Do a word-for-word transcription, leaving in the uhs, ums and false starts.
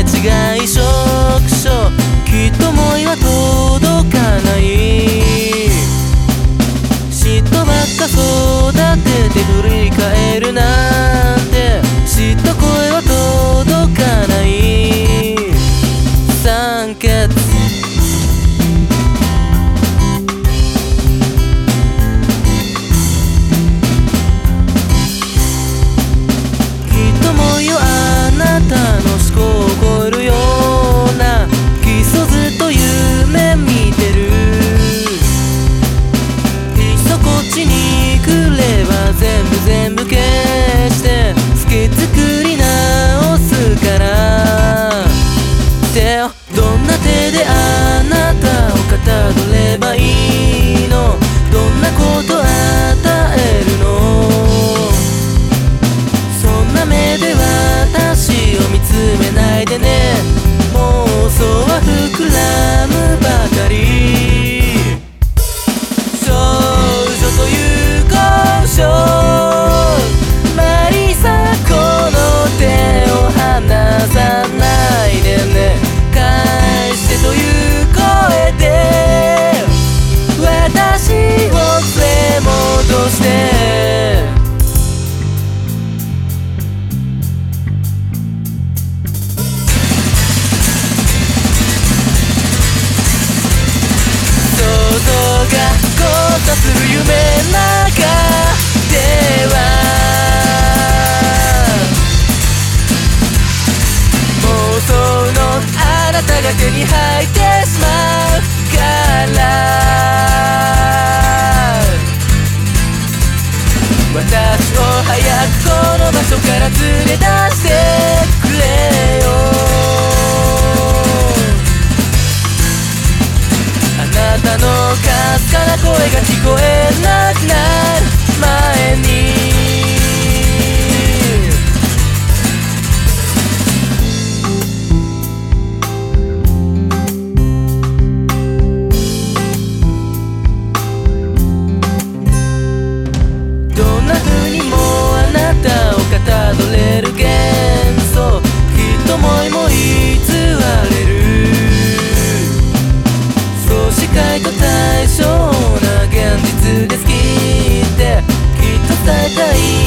違い触手きっと思いは届かない嫉妬ばっか育てて振り返るなんて嫉妬声は届かない酸欠あなたの思考を超えるような基礎ずっと夢見てるいっそこっちに来れば全部全部消して好き作り直すから手をどんな手であなたをかたどればいいのどんなこと与えるのそんな目で私を見つめないでね妄想は膨らむばかり少女という交渉マリサこの手を離さないでね返してという声で私を連れ戻してことする夢の中では妄想のあなたが手に入ってしまうから私を早くこの場所から連れ出してくれよあなたのかすかな声が聞こえなくなる前にどんな風にもあなたをかたどれる幻想きっと思いも偽れる視界と対象な現実で好きってきっと伝えたい